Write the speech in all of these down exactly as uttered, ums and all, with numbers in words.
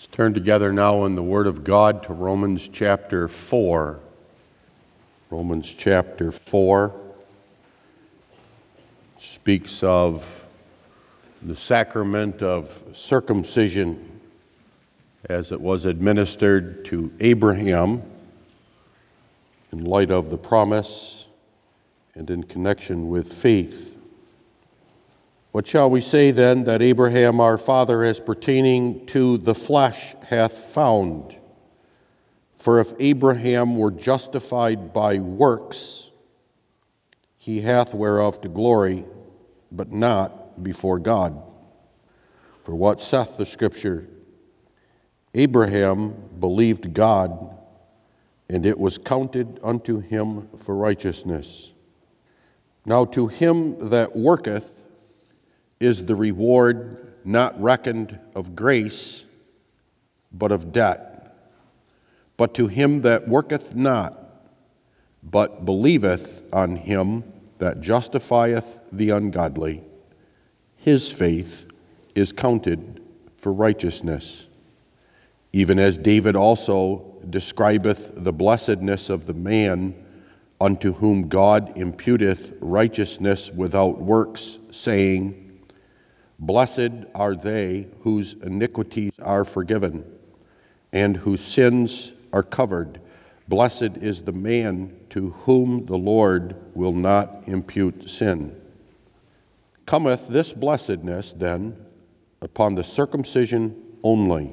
Let's turn together now in the Word of God to Romans chapter four. Romans chapter four speaks of the sacrament of circumcision as it was administered to Abraham in light of the promise and in connection with faith. What shall we say then that Abraham our father as pertaining to the flesh hath found? For if Abraham were justified by works, he hath whereof to glory, but not before God. For what saith the Scripture? Abraham believed God, and it was counted unto him for righteousness. Now to him that worketh is the reward not reckoned of grace, but of debt. But to him that worketh not, but believeth on him that justifieth the ungodly, his faith is counted for righteousness. Even as David also describeth the blessedness of the man unto whom God imputeth righteousness without works, saying, Blessed are they whose iniquities are forgiven, and whose sins are covered. Blessed is the man to whom the Lord will not impute sin. Cometh this blessedness, then, upon the circumcision only,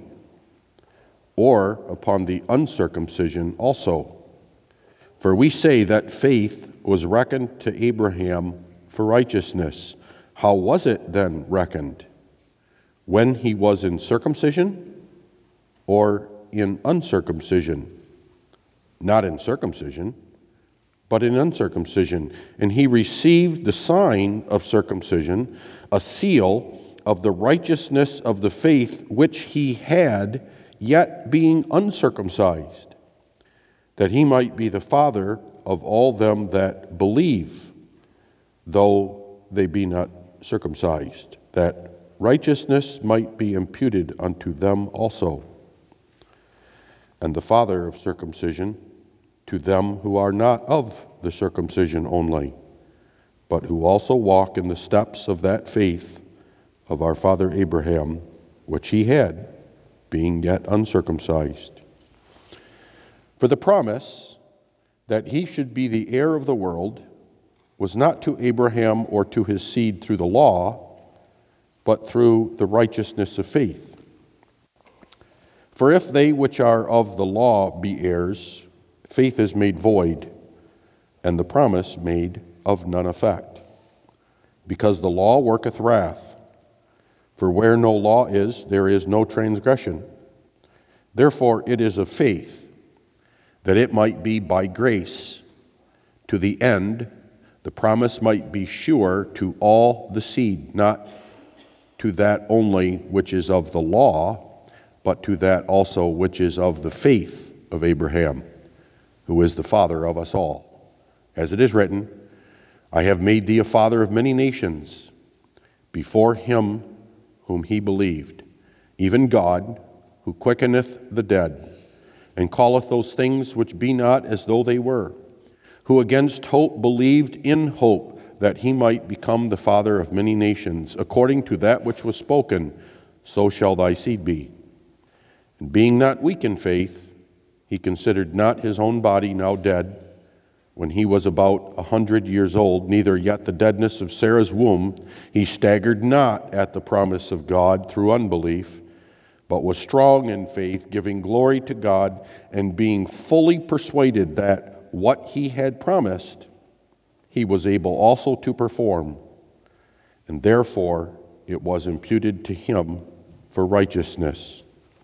or upon the uncircumcision also? For we say that faith was reckoned to Abraham for righteousness. How was it then reckoned? When he was in circumcision or in uncircumcision? Not in circumcision, but in uncircumcision. And he received the sign of circumcision, a seal of the righteousness of the faith which he had, yet being uncircumcised, that he might be the father of all them that believe, though they be not circumcised, that righteousness might be imputed unto them also, and the father of circumcision to them who are not of the circumcision only, but who also walk in the steps of that faith of our father Abraham, which he had, being yet uncircumcised. For the promise that he should be the heir of the world was not to Abraham or to his seed through the law, but through the righteousness of faith. For if they which are of the law be heirs, faith is made void, and the promise made of none effect. Because the law worketh wrath, for where no law is, there is no transgression. Therefore it is of faith, that it might be by grace, to the end the promise might be sure to all the seed, not to that only which is of the law, but to that also which is of the faith of Abraham, who is the father of us all. As it is written, I have made thee a father of many nations, before him whom he believed, even God, who quickeneth the dead, and calleth those things which be not as though they were, who against hope believed in hope that he might become the father of many nations, according to that which was spoken, so shall thy seed be. And being not weak in faith, he considered not his own body now dead, when he was about a hundred years old, neither yet the deadness of Sarah's womb. He staggered not at the promise of God through unbelief, but was strong in faith, giving glory to God, and being fully persuaded that what he had promised, he was able also to perform, and therefore it was imputed to him for righteousness.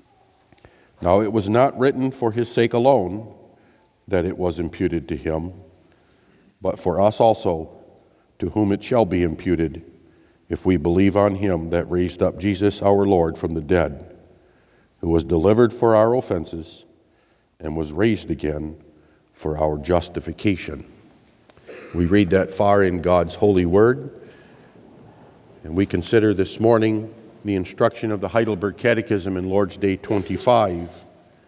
Now it was not written for his sake alone that it was imputed to him, but for us also, to whom it shall be imputed, if we believe on him that raised up Jesus our Lord from the dead, who was delivered for our offenses and was raised again for our justification. We read that far in God's holy word, and we consider this morning the instruction of the Heidelberg Catechism in Lord's Day twenty-five.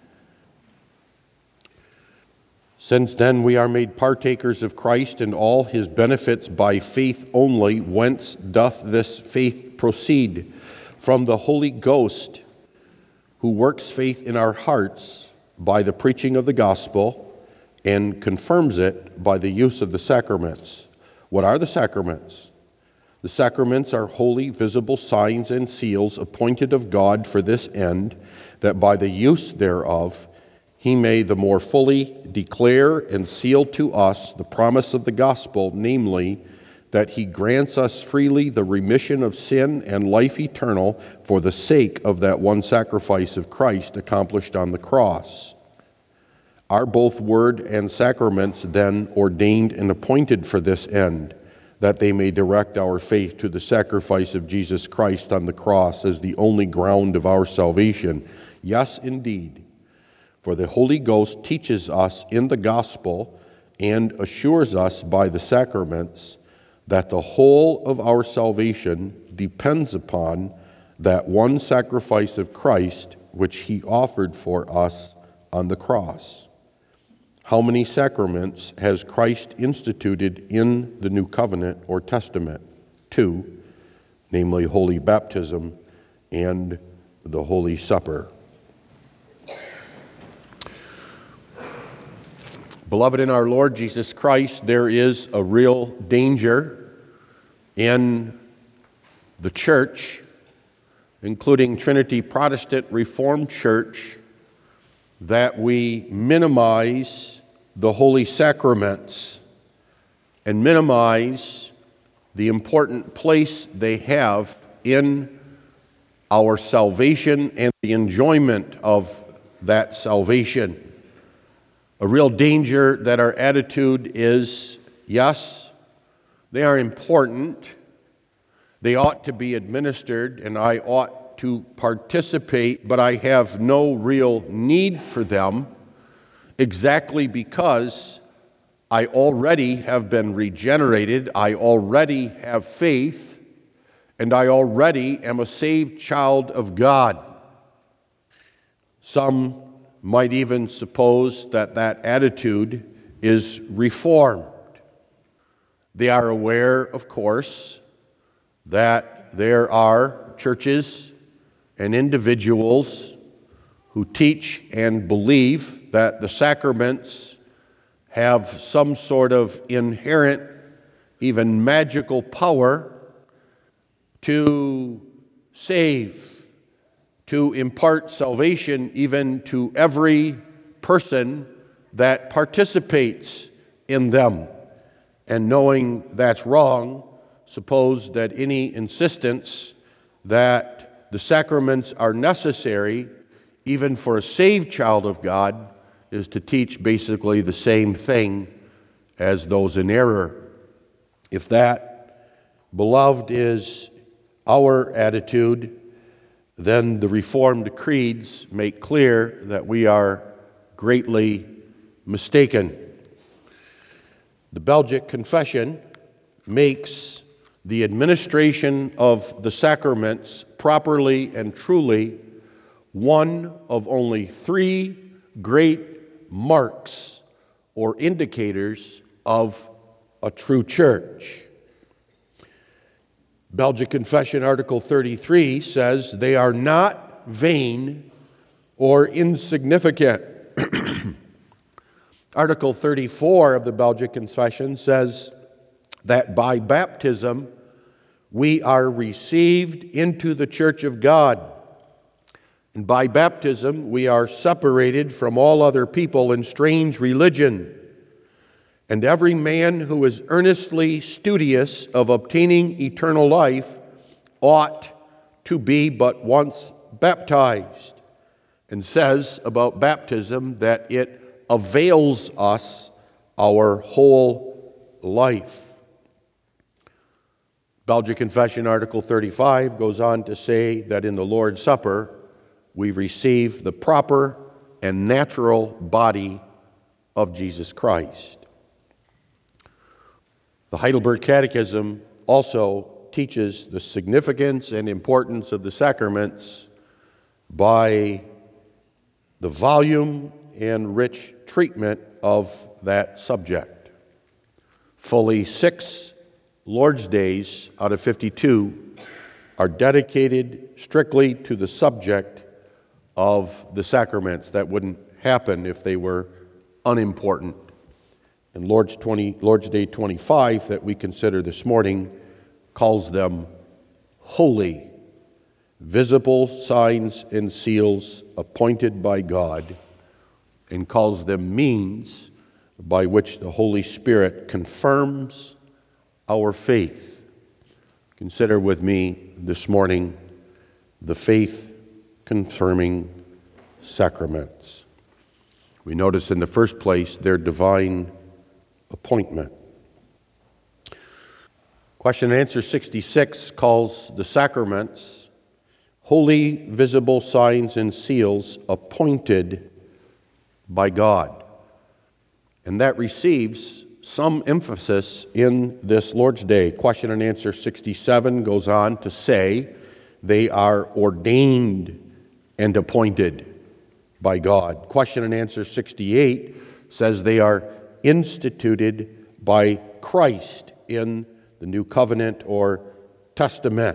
Since then we are made partakers of Christ and all his benefits by faith only, whence doth this faith proceed? From the Holy Ghost, who works faith in our hearts by the preaching of the gospel and confirms it by the use of the sacraments. What are the sacraments? The sacraments are holy, visible signs and seals appointed of God for this end, that by the use thereof he may the more fully declare and seal to us the promise of the gospel, namely, that he grants us freely the remission of sin and life eternal for the sake of that one sacrifice of Christ accomplished on the cross. Are both word and sacraments then ordained and appointed for this end, that they may direct our faith to the sacrifice of Jesus Christ on the cross as the only ground of our salvation? Yes, indeed. For the Holy Ghost teaches us in the gospel and assures us by the sacraments that the whole of our salvation depends upon that one sacrifice of Christ which he offered for us on the cross. How many sacraments has Christ instituted in the New Covenant or Testament? Two, namely Holy Baptism and the Holy Supper. Beloved in our Lord Jesus Christ, there is a real danger in the church, including Trinity Protestant Reformed Church, that we minimize the holy sacraments and minimize the important place they have in our salvation and the enjoyment of that salvation. A real danger that our attitude is, yes, they are important, they ought to be administered, and I ought to participate, but I have no real need for them, exactly because I already have been regenerated, I already have faith, and I already am a saved child of God. Some might even suppose that that attitude is reformed. They are aware, of course, that there are churches and individuals who teach and believe that the sacraments have some sort of inherent, even magical power to save, to impart salvation even to every person that participates in them. And knowing that's wrong, suppose that any insistence that the sacraments are necessary even for a saved child of God is to teach basically the same thing as those in error. If that, beloved, is our attitude, then the Reformed creeds make clear that we are greatly mistaken. The Belgic Confession makes the administration of the sacraments properly and truly one of only three great marks or indicators of a true church. Belgic Confession, Article thirty-three, says they are not vain or insignificant. Article thirty-four of the Belgic Confession says that by baptism we are received into the church of God. And by baptism we are separated from all other people in strange religion. And every man who is earnestly studious of obtaining eternal life ought to be but once baptized, and says about baptism that it avails us our whole life. Belgic Confession, Article thirty-five, goes on to say that in the Lord's Supper we receive the proper and natural body of Jesus Christ. The Heidelberg Catechism also teaches the significance and importance of the sacraments by the volume and rich treatment of that subject. Fully six Lord's Days out of fifty-two are dedicated strictly to the subject of the sacraments. That wouldn't happen if they were unimportant. And Lord's, twenty, Lord's Day twenty-five that we consider this morning calls them holy, visible signs and seals appointed by God, and calls them means by which the Holy Spirit confirms our faith. Consider with me this morning the faith-confirming sacraments. We notice in the first place their divine appointment. Question and answer sixty-six calls the sacraments holy, visible signs and seals appointed by God. And that receives some emphasis in this Lord's Day. Question and answer sixty-seven goes on to say they are ordained and appointed by God. Question and answer sixty-eight says they are instituted by Christ in the New Covenant or Testament.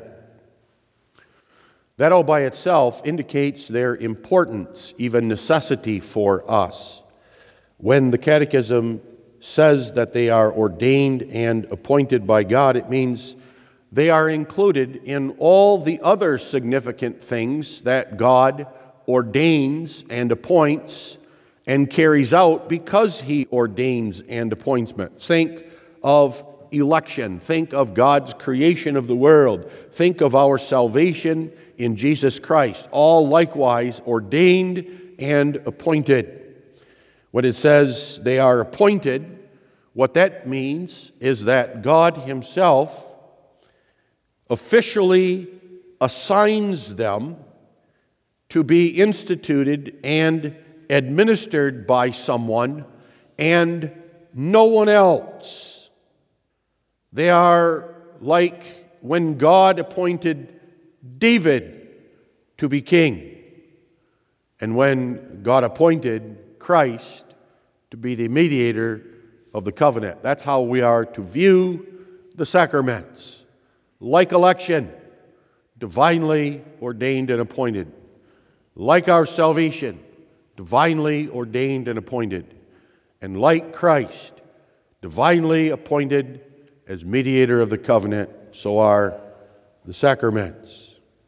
That all by itself indicates their importance, even necessity for us. When the Catechism says that they are ordained and appointed by God, it means they are included in all the other significant things that God ordains and appoints and carries out because He ordains and appoints them. Think of election. Think of God's creation of the world. Think of our salvation in Jesus Christ, all likewise ordained and appointed. When it says they are appointed, what that means is that God Himself officially assigns them to be instituted and administered by someone and no one else. They are like when God appointed David to be king, and when God appointed Christ to be the mediator of the covenant. That's how we are to view the sacraments. Like election, divinely ordained and appointed. Like our salvation, divinely ordained and appointed. And like Christ, divinely appointed as mediator of the covenant, so are the sacraments.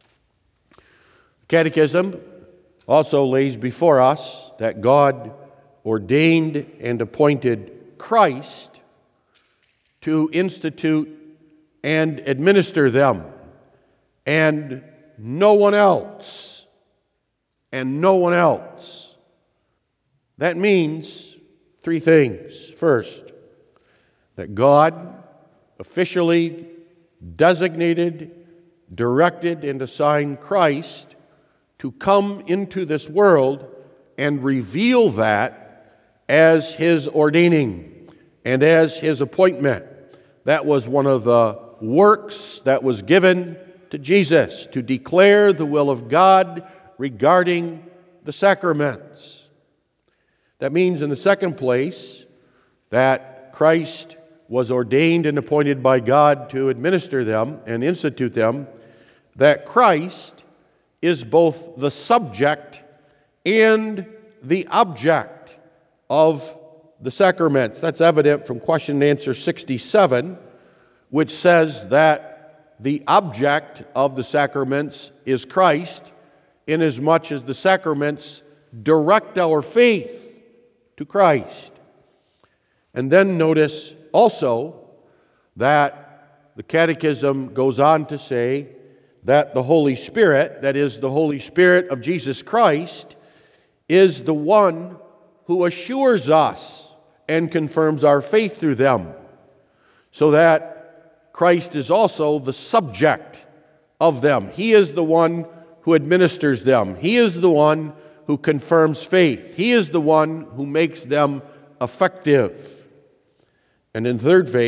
Catechism also lays before us that God ordained and appointed Christ to institute and administer them, and no one else, and no one else. That means three things. First, that God officially designated, directed, and assigned Christ to come into this world and reveal that as His ordaining and as His appointment. That was one of the works that was given to Jesus, to declare the will of God regarding the sacraments. That means, in the second place, that Christ was ordained and appointed by God to administer them and institute them, that Christ is both the subject and the object of the sacraments. That's evident from question and answer sixty-seven, which says that the object of the sacraments is Christ, inasmuch as the sacraments direct our faith to Christ. And then notice also that the Catechism goes on to say that the Holy Spirit, that is, the Holy Spirit of Jesus Christ, is the one who assures us and confirms our faith through them, so that Christ is also the subject of them. He is the one who administers them. He is the one who confirms faith. He is the one who makes them effective. And in third phase,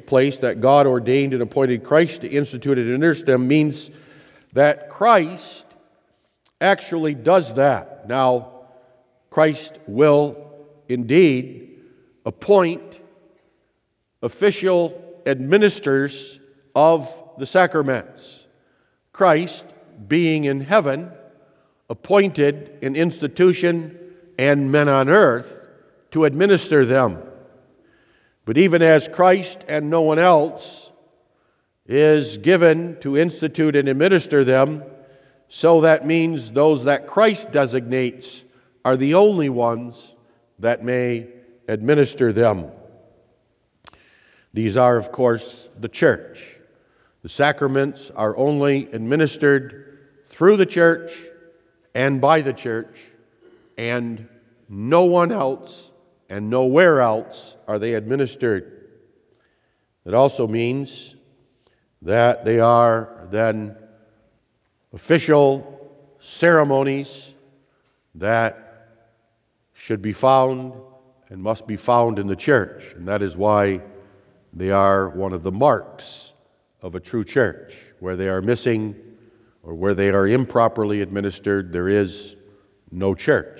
place that God ordained and appointed Christ to institute and administer them means that Christ actually does that. Now, Christ will indeed appoint official administrators of the sacraments. Christ, being in heaven, appointed an institution and men on earth to administer them. But even as Christ and no one else is given to institute and administer them, so that means those that Christ designates are the only ones that may administer them. These are, of course, the church. The sacraments are only administered through the church and by the church, and no one else and nowhere else are they administered. It also means that they are then official ceremonies that should be found and must be found in the church. And that is why they are one of the marks of a true church. Where they are missing or where they are improperly administered, there is no church.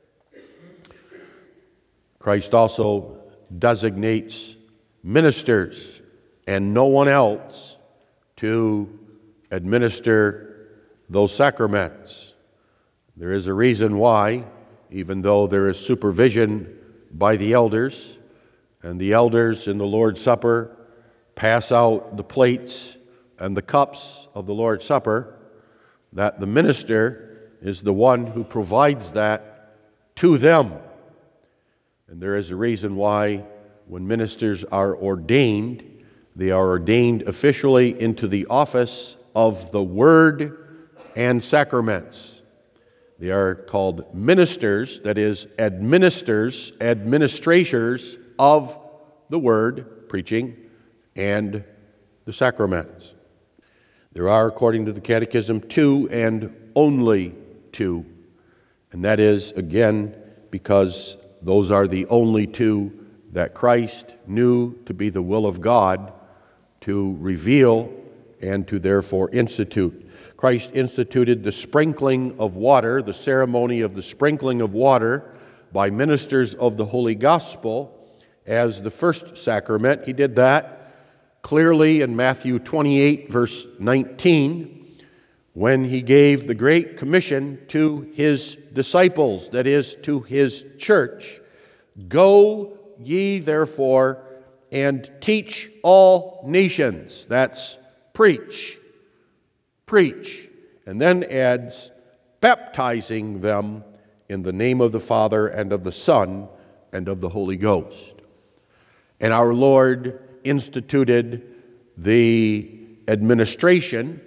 Christ also designates ministers and no one else to administer those sacraments. There is a reason why, even though there is supervision by the elders, and the elders in the Lord's Supper pass out the plates and the cups of the Lord's Supper, that the minister is the one who provides that to them. And there is a reason why when ministers are ordained, they are ordained officially into the office of the Word and sacraments. They are called ministers, that is, administers, administrators of the Word, preaching, and the sacraments. There are, according to the Catechism, two and only two. And that is, again, because those are the only two that Christ knew to be the will of God to reveal and to therefore institute. Christ instituted the sprinkling of water, the ceremony of the sprinkling of water by ministers of the Holy Gospel as the first sacrament. He did that clearly in Matthew twenty-eight, verse nineteen, when he gave the Great Commission to his disciples, that is, to his church. Go ye therefore and teach all nations. That's preach. Preach. And then adds, baptizing them in the name of the Father and of the Son and of the Holy Ghost. And our Lord instituted the administration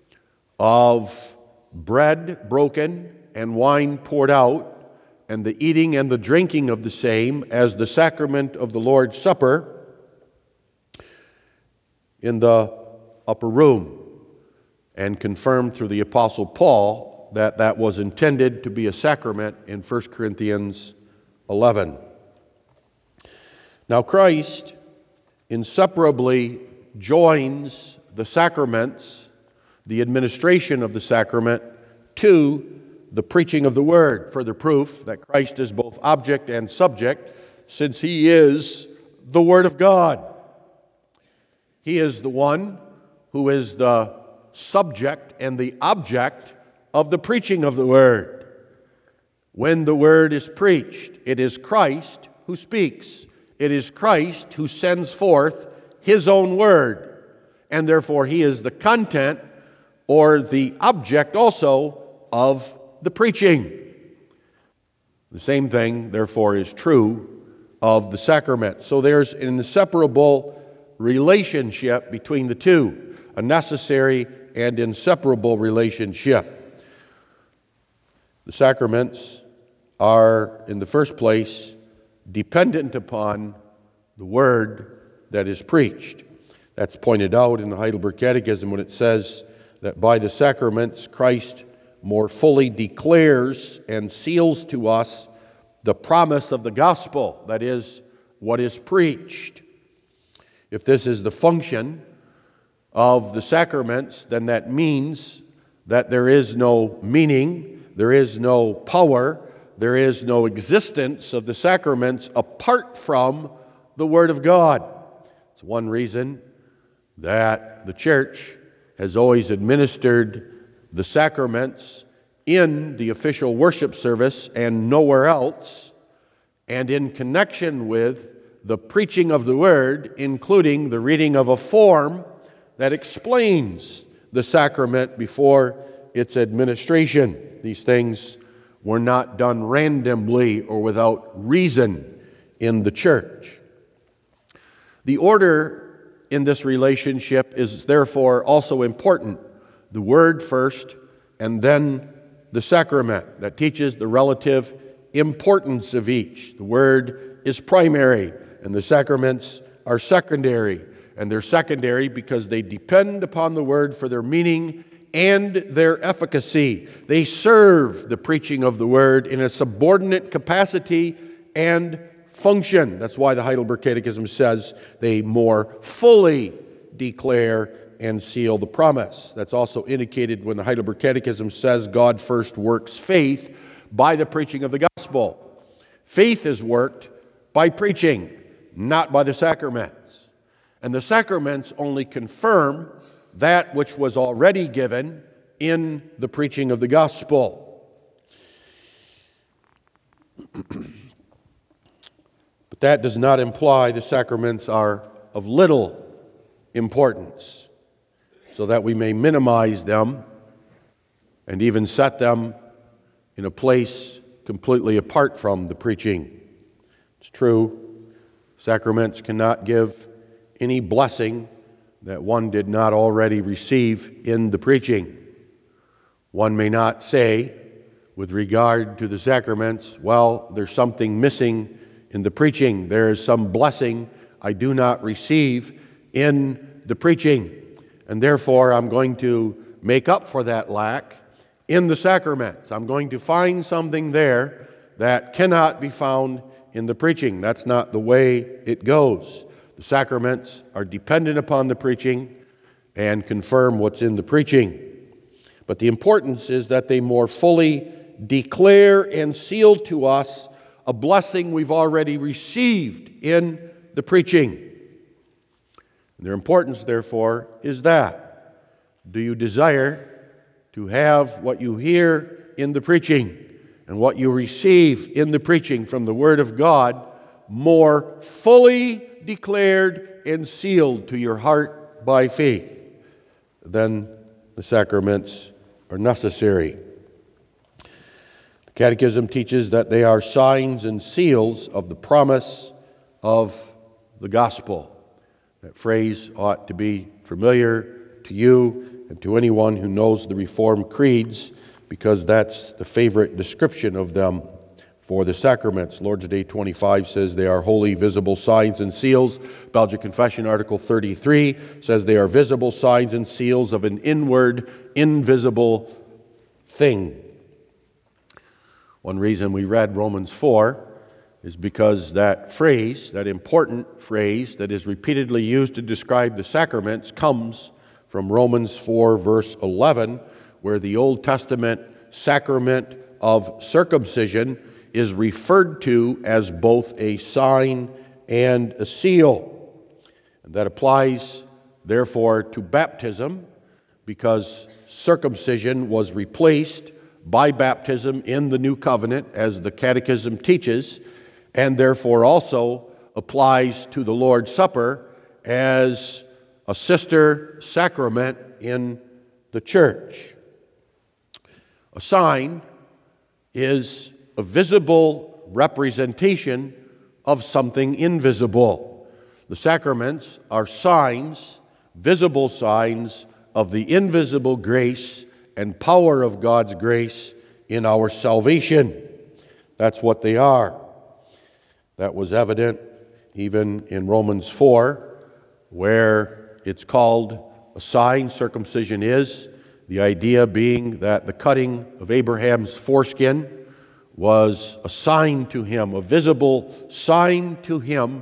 of bread broken and wine poured out, and the eating and the drinking of the same as the sacrament of the Lord's Supper in the upper room, and confirmed through the Apostle Paul that that was intended to be a sacrament in First Corinthians eleven. Now Christ inseparably joins the sacraments, the administration of the sacrament, to the preaching of the Word. Further proof that Christ is both object and subject, since He is the Word of God. He is the one who is the subject and the object of the preaching of the Word. When the Word is preached, it is Christ who speaks. It is Christ who sends forth His own Word, and therefore He is the content or the object also of the preaching. The same thing, therefore, is true of the sacrament. So there's an inseparable relationship between the two, a necessary and inseparable relationship. The sacraments are, in the first place, dependent upon the Word that is preached. That's pointed out in the Heidelberg Catechism when it says that by the sacraments Christ more fully declares and seals to us the promise of the gospel, that is, what is preached. If this is the function of the sacraments, then that means that there is no meaning, there is no power, there is no existence of the sacraments apart from the Word of God. It's one reason that the Church has always administered the sacraments in the official worship service and nowhere else, and in connection with the preaching of the Word, including the reading of a form that explains the sacrament before its administration. These things were not done randomly or without reason in the Church. The order in this relationship is therefore also important. The Word first, and then the sacrament. That teaches the relative importance of each. The Word is primary, and the sacraments are secondary. And they're secondary because they depend upon the Word for their meaning and their efficacy. They serve the preaching of the Word in a subordinate capacity and function. That's why the Heidelberg Catechism says they more fully declare and seal the promise. That's also indicated when the Heidelberg Catechism says God first works faith by the preaching of the gospel. Faith is worked by preaching, not by the sacraments. And the sacraments only confirm that which was already given in the preaching of the gospel. But that does not imply the sacraments are of little importance, so that we may minimize them and even set them in a place completely apart from the preaching. It's true, sacraments cannot give any blessing that one did not already receive in the preaching. One may not say, with regard to the sacraments, well, there's something missing in the preaching. There is some blessing I do not receive in the preaching, and therefore I'm going to make up for that lack in the sacraments. I'm going to find something there that cannot be found in the preaching. That's not the way it goes. The sacraments are dependent upon the preaching and confirm what's in the preaching. But the importance is that they more fully declare and seal to us a blessing we've already received in the preaching. And their importance, therefore, is that. Do you desire to have what you hear in the preaching and what you receive in the preaching from the Word of God more fully declared and sealed to your heart by faith? Then the sacraments are necessary. The Catechism teaches that they are signs and seals of the promise of the gospel. That phrase ought to be familiar to you and to anyone who knows the Reformed creeds, because that's the favorite description of them for the sacraments. Lord's Day twenty-five says they are holy, visible signs and seals. Belgic Confession, Article thirty-three, says they are visible signs and seals of an inward, invisible thing. One reason we read Romans four is because that phrase, that important phrase that is repeatedly used to describe the sacraments, comes from Romans four, verse eleven, where the Old Testament sacrament of circumcision is referred to as both a sign and a seal. And that applies, therefore, to baptism, because circumcision was replaced by baptism in the New Covenant, as the Catechism teaches, and therefore also applies to the Lord's Supper as a sister sacrament in the church. A sign is a visible representation of something invisible. The sacraments are signs, visible signs, of the invisible grace and power of God's grace in our salvation. That's what they are. That was evident even in Romans four, where it's called a sign, circumcision is, the idea being that the cutting of Abraham's foreskin was a sign to him, a visible sign to him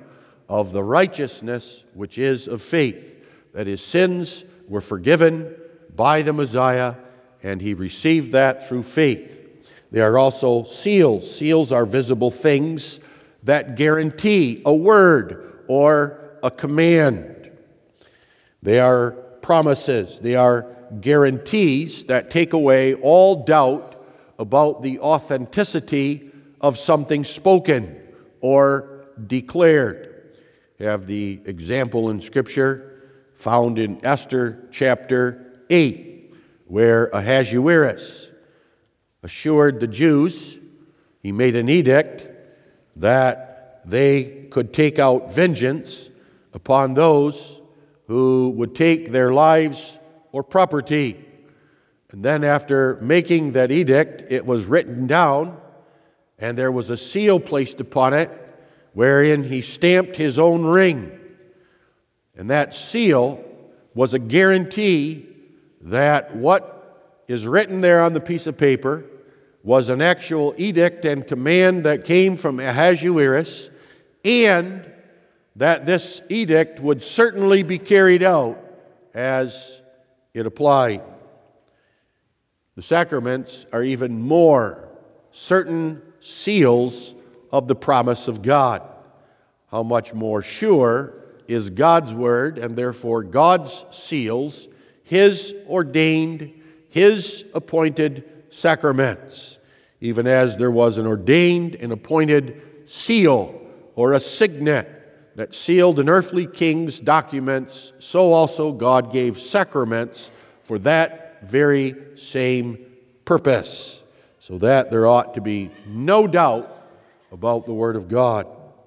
of the righteousness which is of faith, that his sins were forgiven by the Messiah, and he received that through faith. They are also seals. Seals are visible things that guarantee a word or a command. They are promises. They are guarantees that take away all doubt about the authenticity of something spoken or declared. We have the example in Scripture found in Esther chapter eight, where Ahasuerus assured the Jews, he made an edict that they could take out vengeance upon those who would take their lives or property. And then after making that edict, it was written down, and there was a seal placed upon it, wherein he stamped his own ring. And that seal was a guarantee that what is written there on the piece of paper was an actual edict and command that came from Ahasuerus, and that this edict would certainly be carried out as it applied. The sacraments are even more certain seals of the promise of God. How much more sure is God's word, and therefore God's seals, his ordained, his appointed sacraments, even as there was an ordained and appointed seal or a signet that sealed an earthly king's documents, so also God gave sacraments for that very same purpose, so that there ought to be no doubt about the Word of God.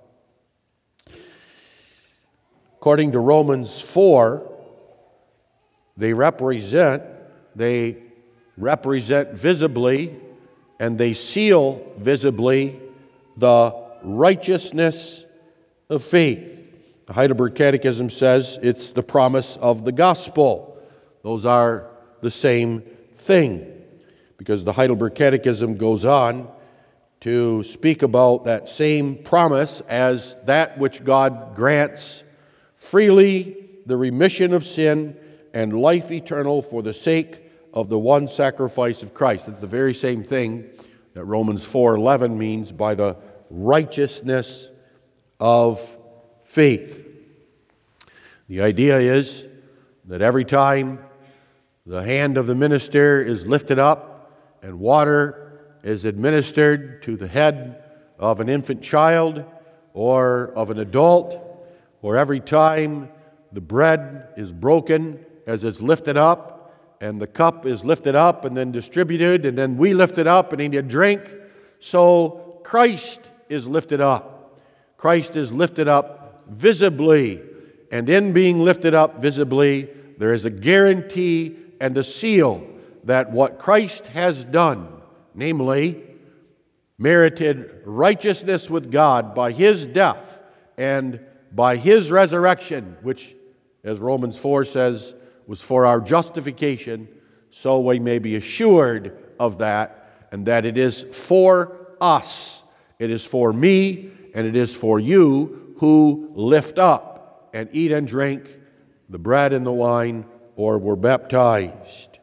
According to Romans four, they represent, they represent visibly and they seal visibly the righteousness of faith. The Heidelberg Catechism says it's the promise of the gospel. Those are the same thing, because the Heidelberg Catechism goes on to speak about that same promise as that which God grants freely, the remission of sin and life eternal for the sake of the one sacrifice of Christ. It's the very same thing that Romans four eleven means by the righteousness of faith. The idea is that every time the hand of the minister is lifted up and water is administered to the head of an infant child or of an adult, or every time the bread is broken as it's lifted up, and the cup is lifted up and then distributed, and then we lift it up and need a drink, so Christ is lifted up. Christ is lifted up visibly, and in being lifted up visibly, there is a guarantee and a seal that what Christ has done, namely, merited righteousness with God by his death and by his resurrection, which, as Romans four says, was for our justification, so we may be assured of that, and that it is for us, it is for me, and it is for you who lift up and eat and drink the bread and the wine, or were baptized.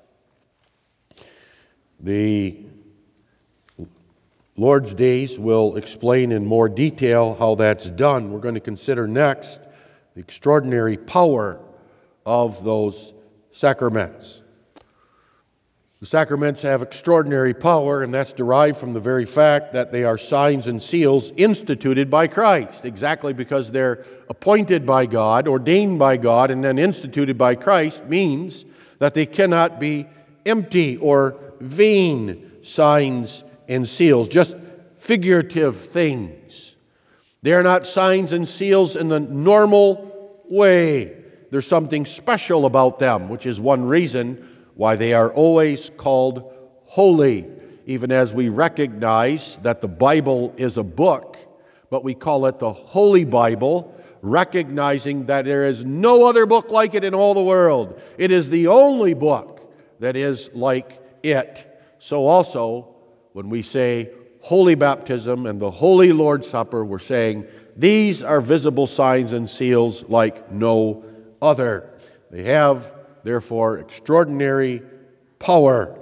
The Lord's Days will explain in more detail how that's done. We're going to consider next the extraordinary power of those sacraments. The sacraments have extraordinary power, and that's derived from the very fact that they are signs and seals instituted by Christ, exactly because they're appointed by God, ordained by God, and then instituted by Christ, means that they cannot be empty or vain signs and seals, just figurative things. They are not signs and seals in the normal way. There's something special about them, which is one reason why they are always called holy, even as we recognize that the Bible is a book, but we call it the Holy Bible, recognizing that there is no other book like it in all the world. It is the only book that is like it. So also, when we say Holy Baptism and the Holy Lord's Supper, we're saying These are visible signs and seals like no other. They have, therefore, extraordinary power.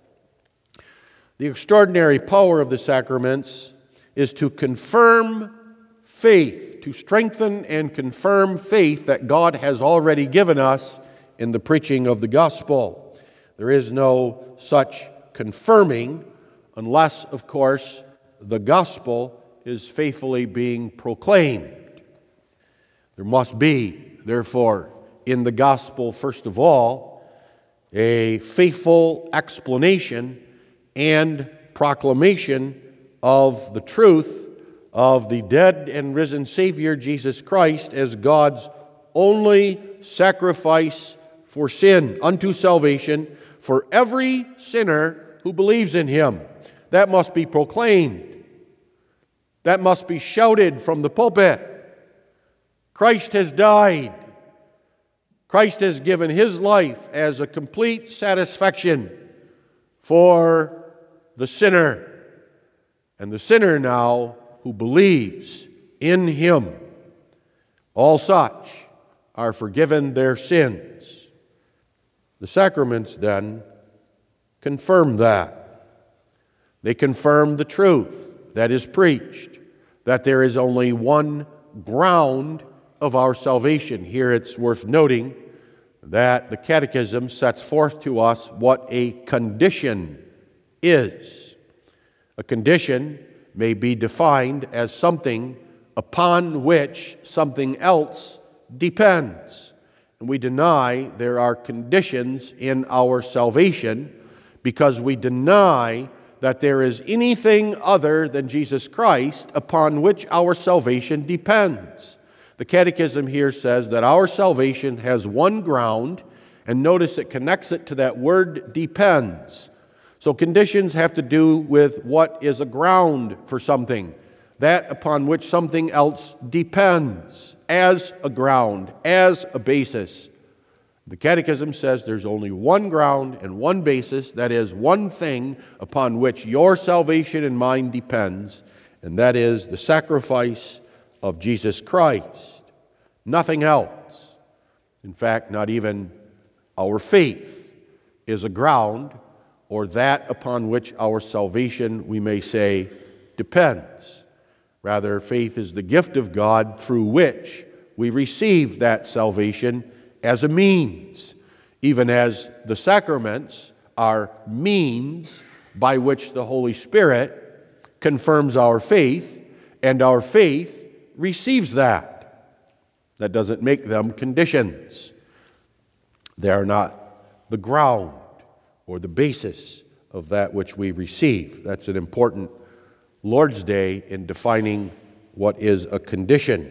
The extraordinary power of the sacraments is to confirm faith, to strengthen and confirm faith that God has already given us in the preaching of the gospel. There is no such confirming unless, of course, the gospel is faithfully being proclaimed. There must be, therefore, in the gospel, first of all, a faithful explanation and proclamation of the truth of the dead and risen Savior Jesus Christ as God's only sacrifice for sin unto salvation for every sinner who believes in Him. That must be proclaimed. That must be shouted from the pulpit. Christ has died. Christ has given His life as a complete satisfaction for the sinner. And the sinner now who believes in Him, all such are forgiven their sins. The sacraments then confirm that. They confirm the truth that is preached, that there is only one ground of our salvation. Here it's worth noting that the Catechism sets forth to us what a condition is. A condition may be defined as something upon which something else depends. And we deny there are conditions in our salvation because we deny that there is anything other than Jesus Christ upon which our salvation depends. The Catechism here says that our salvation has one ground, and notice it connects it to that word depends. So conditions have to do with what is a ground for something, that upon which something else depends as a ground, as a basis. The Catechism says there's only one ground and one basis, that is, one thing upon which your salvation and mine depends, and that is the sacrifice of Jesus Christ. Nothing else. In fact, not even our faith is a ground, or that upon which our salvation, we may say, depends. Rather, faith is the gift of God through which we receive that salvation as a means, even as the sacraments are means by which the Holy Spirit confirms our faith, and our faith receives that. That doesn't make them conditions. They are not the ground or the basis of that which we receive. That's an important Lord's Day in defining what is a condition.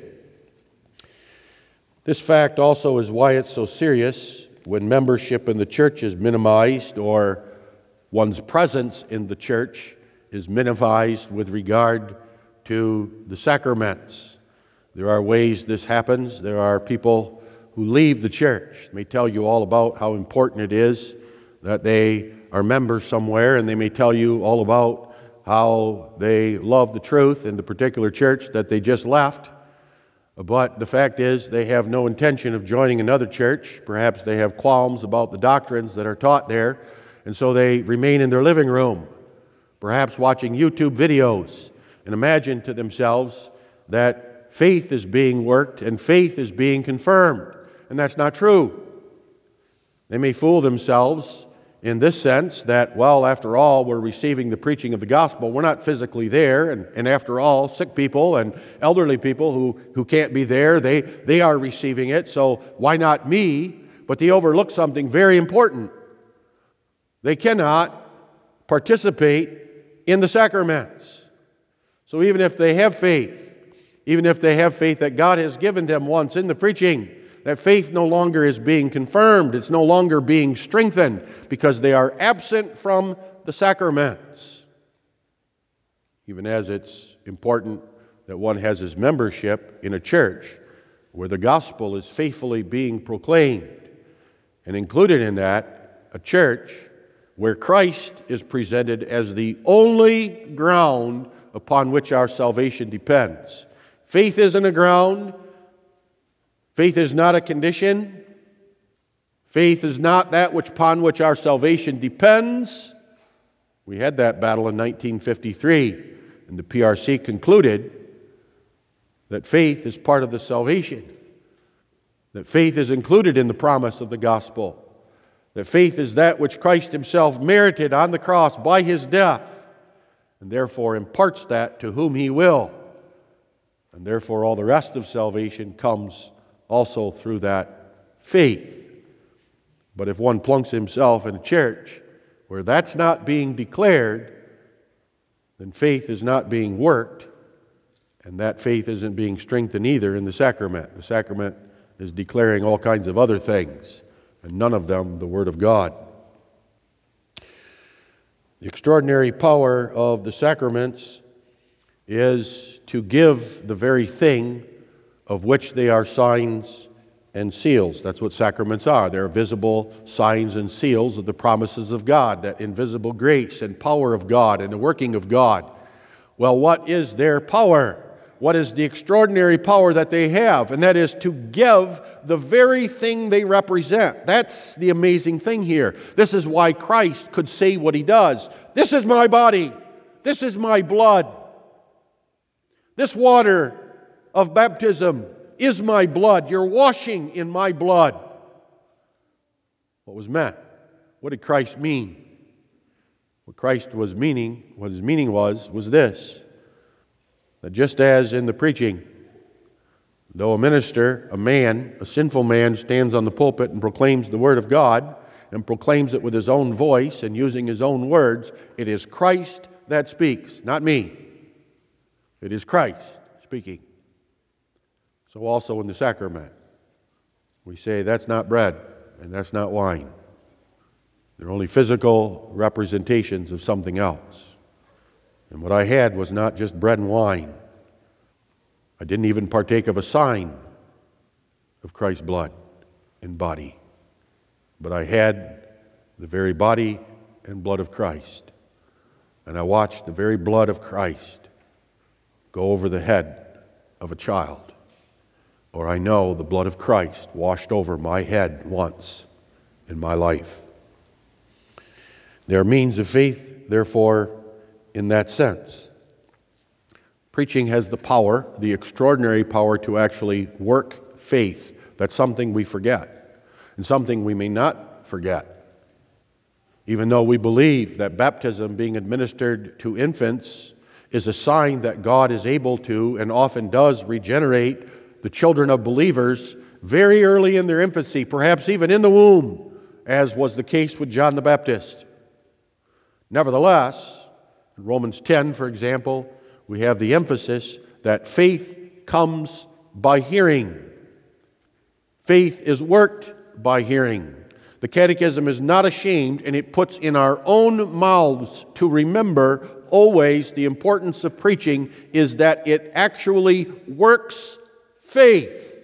This fact also is why it's so serious when membership in the church is minimized or one's presence in the church is minimized with regard to the sacraments. There are ways this happens. There are people who leave the church. They may tell you all about how important it is that they are members somewhere, and they may tell you all about how they love the truth in the particular church that they just left. But the fact is, they have no intention of joining another church. Perhaps they have qualms about the doctrines that are taught there, and so they remain in their living room, perhaps watching YouTube videos, and imagine to themselves that faith is being worked and faith is being confirmed. And that's not true. They may fool themselves in this sense that, well, after all, we're receiving the preaching of the gospel. We're not physically there, and, and after all, sick people and elderly people who, who can't be there, they, they are receiving it, so why not me? But they overlook something very important. They cannot participate in the sacraments. So even if they have faith, even if they have faith that God has given them once in the preaching, that faith no longer is being confirmed, it's no longer being strengthened, because they are absent from the sacraments. Even as it's important that one has his membership in a church where the gospel is faithfully being proclaimed, and included in that, a church where Christ is presented as the only ground upon which our salvation depends. Faith isn't a ground. Faith is not a condition. Faith is not that which upon which our salvation depends. We had that battle in nineteen fifty-three, and the P R C concluded that faith is part of the salvation, that faith is included in the promise of the gospel, that faith is that which Christ himself merited on the cross by his death, and therefore imparts that to whom he will. And therefore all the rest of salvation comes also through that faith. But if one plunks himself in a church where that's not being declared, then faith is not being worked, and that faith isn't being strengthened either in the sacrament. The sacrament is declaring all kinds of other things, and none of them the Word of God. The extraordinary power of the sacraments is to give the very thing of which they are signs and seals. That's what sacraments are. They're visible signs and seals of the promises of God, that invisible grace and power of God and the working of God. Well, what is their power? What is the extraordinary power that they have? And that is to give the very thing they represent. That's the amazing thing here. This is why Christ could say what he does. This is my body. This is my blood. This water of baptism is my blood. You're washing in my blood. What was meant? What did Christ mean? What Christ was meaning, what his meaning was, was this: that just as in the preaching, though a minister, a man, a sinful man, stands on the pulpit and proclaims the Word of God, and proclaims it with his own voice and using his own words, it is Christ that speaks, not me. It is Christ speaking. So also in the sacrament, we say that's not bread and that's not wine. They're only physical representations of something else. And what I had was not just bread and wine. I didn't even partake of a sign of Christ's blood and body. But I had the very body and blood of Christ. And I watched the very blood of Christ go over the head of a child. Or I know the blood of Christ washed over my head once in my life. There are means of faith, therefore, in that sense. Preaching has the power, the extraordinary power to actually work faith. That's something we forget, and something we may not forget. Even though we believe that baptism being administered to infants is a sign that God is able to and often does regenerate the children of believers very early in their infancy, perhaps even in the womb, as was the case with John the Baptist. Nevertheless, in Romans ten, for example, we have the emphasis that faith comes by hearing. Faith is worked by hearing. The Catechism is not ashamed, and it puts in our own mouths to remember always the importance of preaching is that it actually works faith.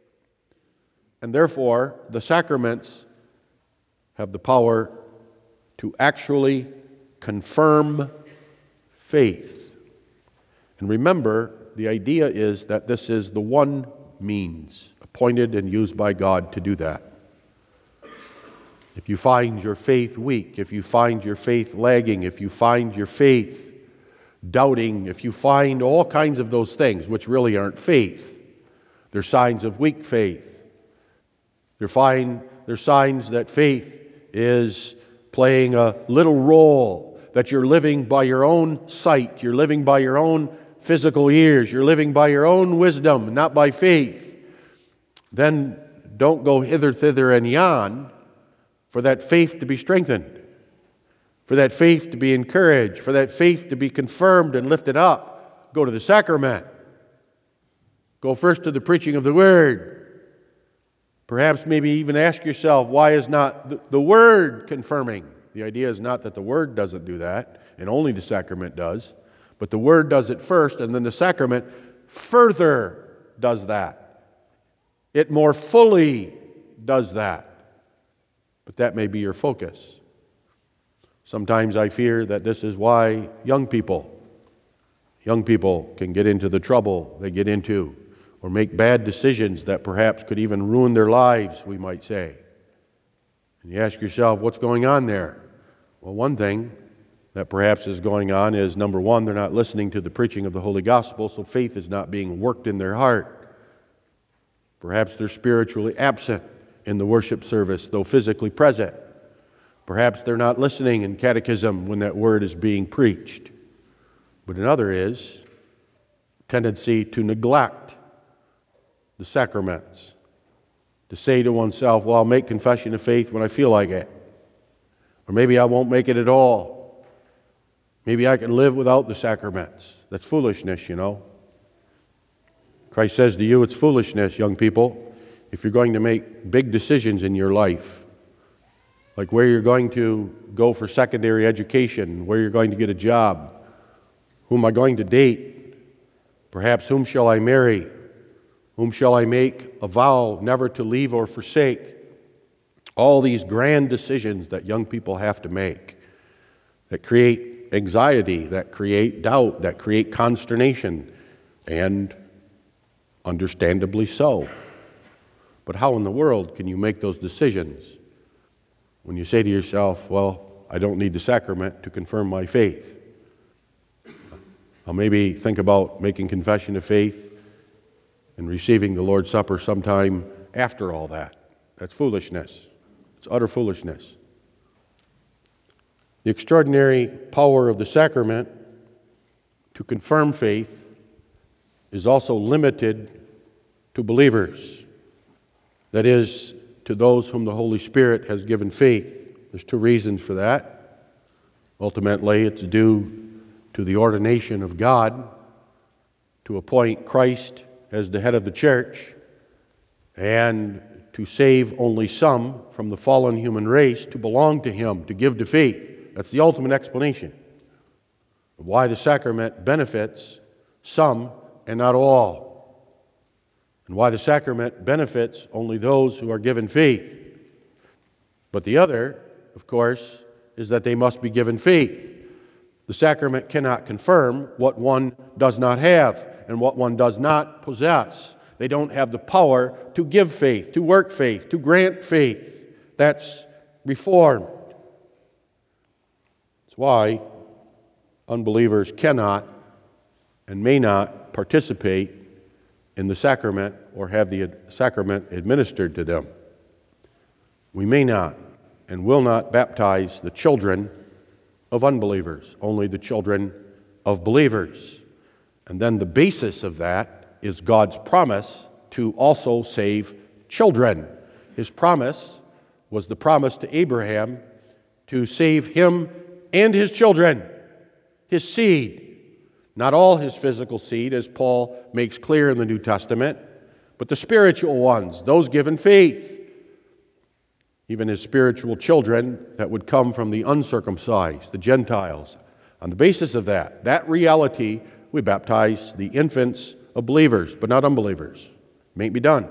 And therefore, the sacraments have the power to actually confirm faith. And remember, the idea is that this is the one means appointed and used by God to do that. If you find your faith weak, if you find your faith lagging, if you find your faith doubting, if you find all kinds of those things which really aren't faith, they're signs of weak faith. They're, fine, they're signs that faith is playing a little role, that you're living by your own sight, you're living by your own physical ears, you're living by your own wisdom, not by faith. Then don't go hither, thither, and yon for that faith to be strengthened, for that faith to be encouraged, for that faith to be confirmed and lifted up. Go to the sacrament. Go first to the preaching of the Word. Perhaps maybe even ask yourself, why is not the Word confirming? The idea is not that the Word doesn't do that, and only the sacrament does, but the Word does it first, and then the sacrament further does that. It more fully does that. But that may be your focus. Sometimes I fear that this is why young people, Young people can get into the trouble they get into, or make bad decisions that perhaps could even ruin their lives, we might say. And you ask yourself, what's going on there? Well, one thing that perhaps is going on is, number one, they're not listening to the preaching of the Holy Gospel, so faith is not being worked in their heart. Perhaps they're spiritually absent in the worship service, though physically present. Perhaps they're not listening in catechism when that word is being preached. But another is tendency to neglect the sacraments, to say to oneself, well, I'll make confession of faith when I feel like it. Or maybe I won't make it at all. Maybe I can live without the sacraments. That's foolishness, you know. Christ says to you, it's foolishness, young people, if you're going to make big decisions in your life, like where you're going to go for secondary education, where you're going to get a job, whom am I going to date, perhaps whom shall I marry, whom shall I make a vow never to leave or forsake. All these grand decisions that young people have to make that create anxiety, that create doubt, that create consternation, and understandably so. But how in the world can you make those decisions when you say to yourself, well, I don't need the sacrament to confirm my faith? I'll maybe think about making confession of faith and receiving the Lord's Supper sometime after all that. That's foolishness. It's utter foolishness. The extraordinary power of the sacrament to confirm faith is also limited to believers. That is, to those whom the Holy Spirit has given faith. There's two reasons for that. Ultimately, it's due to the ordination of God to appoint Christ as the head of the church and to save only some from the fallen human race to belong to Him, to give to faith. That's the ultimate explanation of why the sacrament benefits some and not all, and why the sacrament benefits only those who are given faith. But the other, of course, is that they must be given faith. The sacrament cannot confirm what one does not have and what one does not possess. They don't have the power to give faith, to work faith, to grant faith. That's reformed. That's why unbelievers cannot and may not participate in the sacrament or have the sacrament administered to them. We may not and will not baptize the children of unbelievers, only the children of believers. And then the basis of that is God's promise to also save children. His promise was the promise to Abraham to save him and his children, his seed. Not all his physical seed, as Paul makes clear in the New Testament, but the spiritual ones, those given faith. Even his spiritual children that would come from the uncircumcised, the Gentiles. On the basis of that, that reality, we baptize the infants of believers, but not unbelievers. Mayn't be done.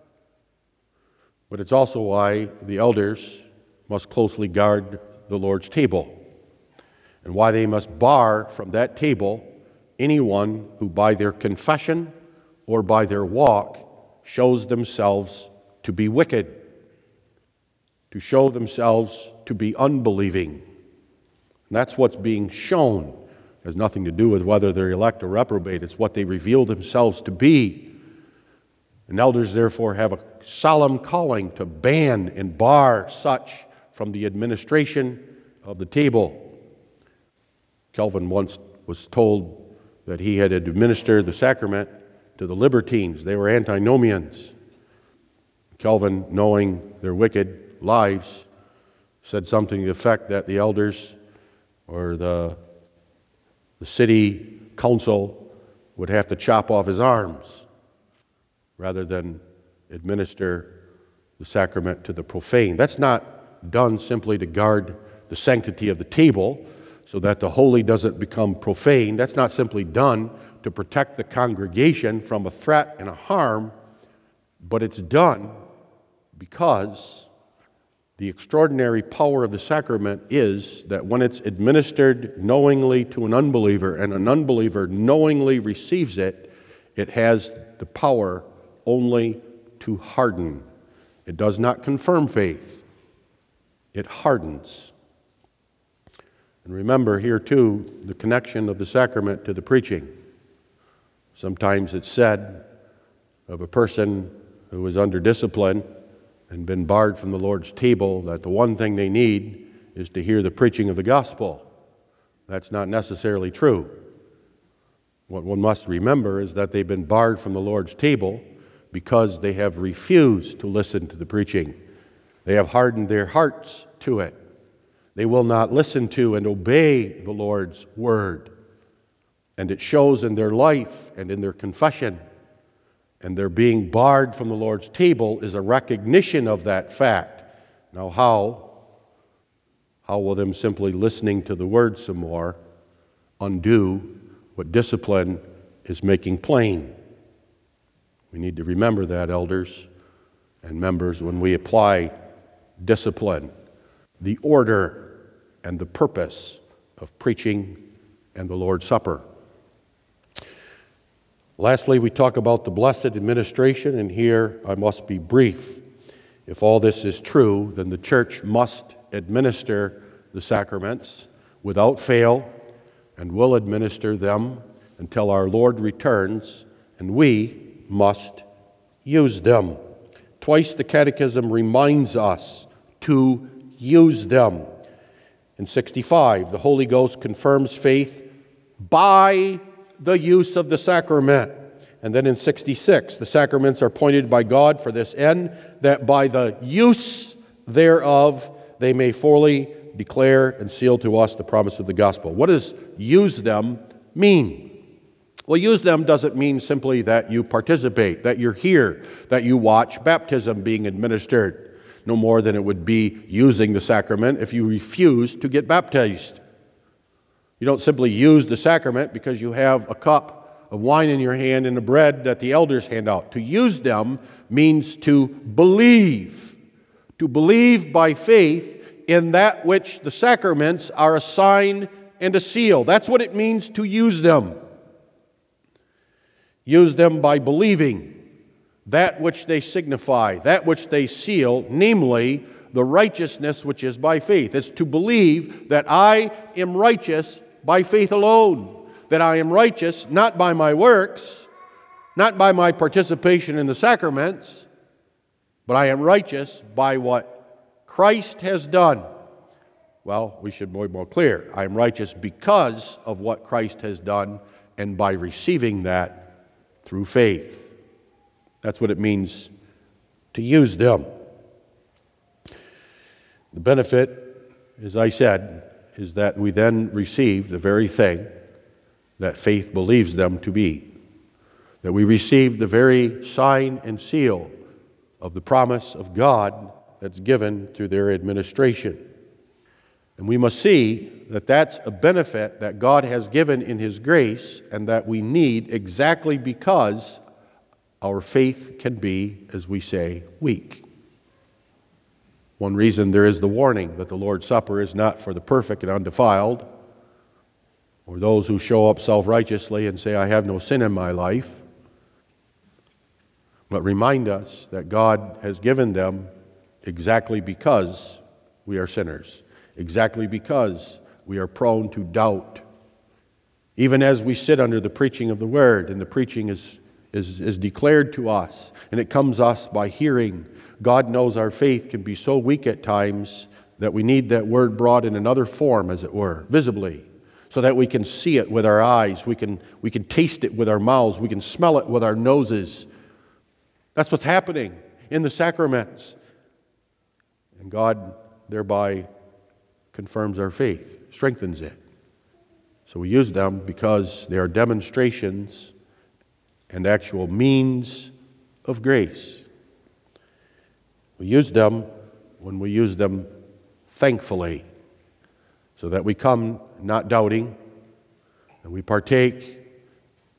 But it's also why the elders must closely guard the Lord's table, and why they must bar from that table anyone who by their confession or by their walk shows themselves to be wicked, to show themselves to be unbelieving. And that's what's being shown. It has nothing to do with whether they're elect or reprobate. It's what they reveal themselves to be. And elders, therefore, have a solemn calling to ban and bar such from the administration of the table. Calvin once was told that he had administered the sacrament to the libertines. They were antinomians. Calvin, knowing their wicked lives, said something to the effect that the elders or the, the city council would have to chop off his arms rather than administer the sacrament to the profane. That's not done simply to guard the sanctity of the table so that the holy doesn't become profane. That's not simply done to protect the congregation from a threat and a harm, but it's done because The extraordinary power of the sacrament is that when it's administered knowingly to an unbeliever and an unbeliever knowingly receives it, it has the power only to harden. It does not confirm faith. It hardens. And remember here too the connection of the sacrament to the preaching. Sometimes it's said of a person who is under discipline and been barred from the Lord's table that the one thing they need is to hear the preaching of the gospel. That's not necessarily true. What one must remember is that they've been barred from the Lord's table because they have refused to listen to the preaching. They have hardened their hearts to it. They will not listen to and obey the Lord's word. And it shows in their life and in their confession. And their being barred from the Lord's table is a recognition of that fact. Now how? How will them simply listening to the word some more undo what discipline is making plain? We need to remember that, elders and members, when we apply discipline, the order and the purpose of preaching and the Lord's Supper. Lastly, we talk about the blessed administration, and here I must be brief. If all this is true, then the church must administer the sacraments without fail and will administer them until our Lord returns, and we must use them. Twice the Catechism reminds us to use them. In sixty-five, the Holy Ghost confirms faith by the use of the sacrament. And then in sixty-six, the sacraments are appointed by God for this end, that by the use thereof they may fully declare and seal to us the promise of the gospel. What does use them mean? Well, use them doesn't mean simply that you participate, that you're here, that you watch baptism being administered, no more than it would be using the sacrament if you refuse to get baptized. You don't simply use the sacrament because you have a cup of wine in your hand and the bread that the elders hand out. To use them means to believe, to believe by faith in that which the sacraments are a sign and a seal. That's what it means to use them. Use them by believing that which they signify, that which they seal, namely the righteousness which is by faith. It's to believe that I am righteous by faith alone, that I am righteous not by my works, not by my participation in the sacraments, but I am righteous by what Christ has done. Well, we should be more clear. I am righteous because of what Christ has done and by receiving that through faith. That's what it means to use them. The benefit, as I said, is that we then receive the very thing that faith believes them to be. That we receive the very sign and seal of the promise of God that's given through their administration. And we must see that that's a benefit that God has given in His grace and that we need exactly because our faith can be, as we say, weak. One reason there is the warning that the Lord's Supper is not for the perfect and undefiled, or those who show up self-righteously and say, I have no sin in my life, but remind us that God has given them exactly because we are sinners, exactly because we are prone to doubt. Even as we sit under the preaching of the Word, and the preaching is, is, is declared to us, and it comes us by hearing, God knows our faith can be so weak at times that we need that Word brought in another form, as it were, visibly, so that we can see it with our eyes, we can, we can taste it with our mouths, we can smell it with our noses. That's what's happening in the sacraments. And God thereby confirms our faith, strengthens it. So we use them because they are demonstrations and actual means of grace. We use them when we use them thankfully, so that we come not doubting, and we partake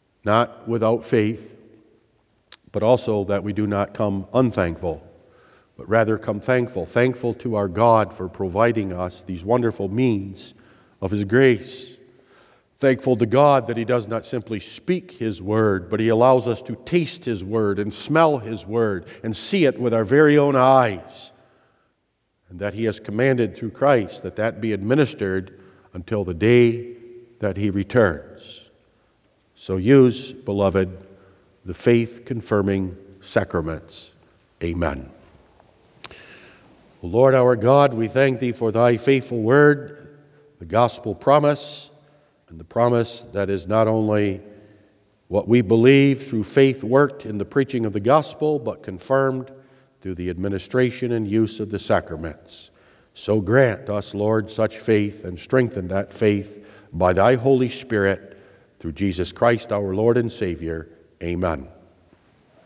not without faith, but also that we do not come unthankful, but rather come thankful, thankful to our God for providing us these wonderful means of His grace. Thankful to God that He does not simply speak His word, but He allows us to taste His word and smell His word and see it with our very own eyes. And that He has commanded through Christ that that be administered until the day that He returns. So use, beloved, the faith-confirming sacraments. Amen. O Lord our God, we thank Thee for Thy faithful word, the gospel promise, and the promise that is not only what we believe through faith worked in the preaching of the gospel, but confirmed through the administration and use of the sacraments. So grant us, Lord, such faith and strengthen that faith by Thy Holy Spirit through Jesus Christ our Lord and Savior. Amen.